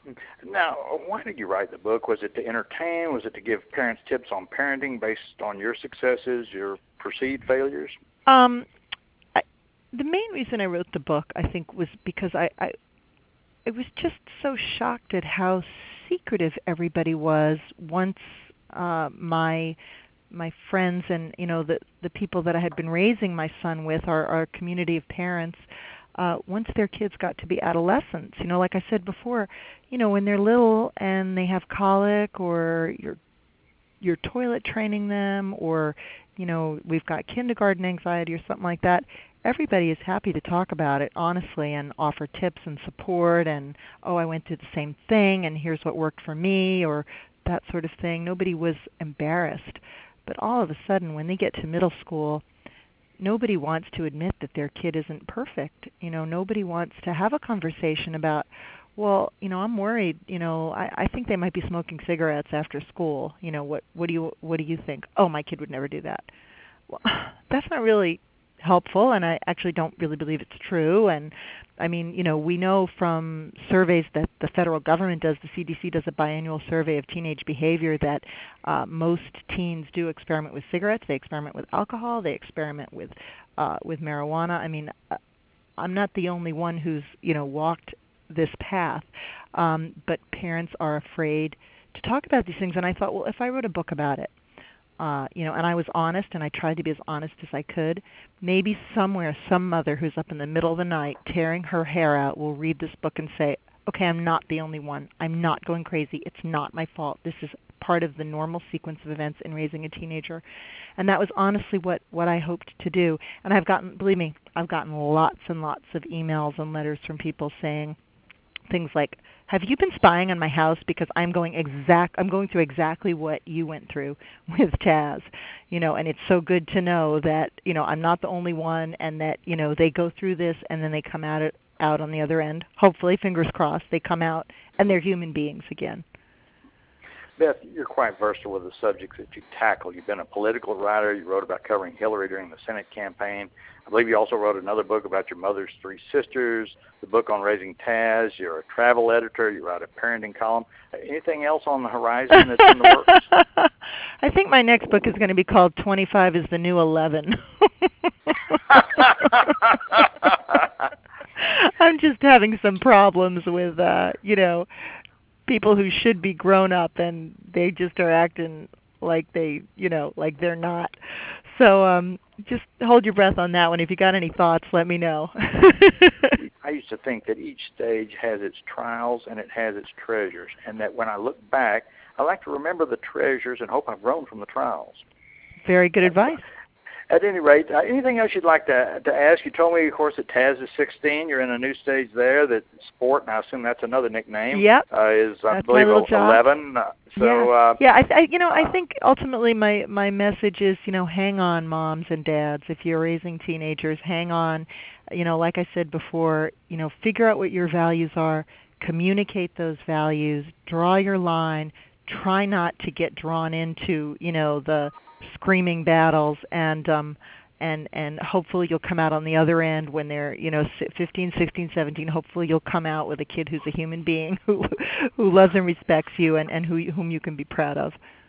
Now, why did you write the book? Was it to entertain? Was it to give parents tips on parenting based on your successes, your perceived failures? Um, the main reason I wrote the book, I think, was because I was just so shocked at how secretive everybody was once my friends and the people that I had been raising my son with, our community of parents, once their kids got to be adolescents, like I said before, when they're little and they have colic, or you're toilet training them, or we've got kindergarten anxiety or something like that, everybody is happy to talk about it honestly and offer tips and support, and I went through the same thing and here's what worked for me, or that sort of thing. Nobody was embarrassed. But all of a sudden when they get to middle school, nobody wants to admit that their kid isn't perfect. Nobody wants to have a conversation about, well, I'm worried, I think they might be smoking cigarettes after school. What do you think? Oh, my kid would never do that. Well, that's not really helpful, and I actually don't really believe it's true. And I mean, we know from surveys that the federal government does, the CDC does a biannual survey of teenage behavior, that most teens do experiment with cigarettes, they experiment with alcohol, they experiment with marijuana. I mean, I'm not the only one who's walked this path, but parents are afraid to talk about these things. And I thought, well, if I wrote a book about it, and I was honest, and I tried to be as honest as I could, maybe somewhere some mother who's up in the middle of the night tearing her hair out will read this book and say, okay, I'm not the only one. I'm not going crazy. It's not my fault. This is part of the normal sequence of events in raising a teenager. And that was honestly what I hoped to do. And I've gotten, believe me, I've gotten lots and lots of emails and letters from people saying things like, have you been spying on my house, because I'm going through exactly what you went through with Taz, and it's so good to know that, I'm not the only one, and that, they go through this and then they come out on the other end. Hopefully, fingers crossed, they come out and they're human beings again. Beth, you're quite versatile with the subjects that you tackle. You've been a political writer. You wrote about covering Hillary during the Senate campaign. I believe you also wrote another book about your mother's three sisters, the book on raising Taz. You're a travel editor. You write a parenting column. Anything else on the horizon that's in the works? I think my next book is going to be called 25 is the New 11. I'm just having some problems with, people who should be grown up, and they just are acting like like they're not. So just hold your breath on that one. If you got any thoughts, let me know. I used to think that each stage has its trials and it has its treasures, and that when I look back, I like to remember the treasures and hope I've grown from the trials. Very good advice. At any rate, anything else you'd like to ask? You told me, of course, that Taz is 16. You're in a new stage there. That Sport, and I assume that's another nickname. Yep. Is I that's believe 11. I think ultimately my message is, hang on, moms and dads. If you're raising teenagers, hang on. Like I said before, figure out what your values are, communicate those values, draw your line. Try not to get drawn into, the screaming battles, and hopefully you'll come out on the other end when they're 15, 16, 17. Hopefully you'll come out with a kid who's a human being who loves and respects you, and whom you can be proud of.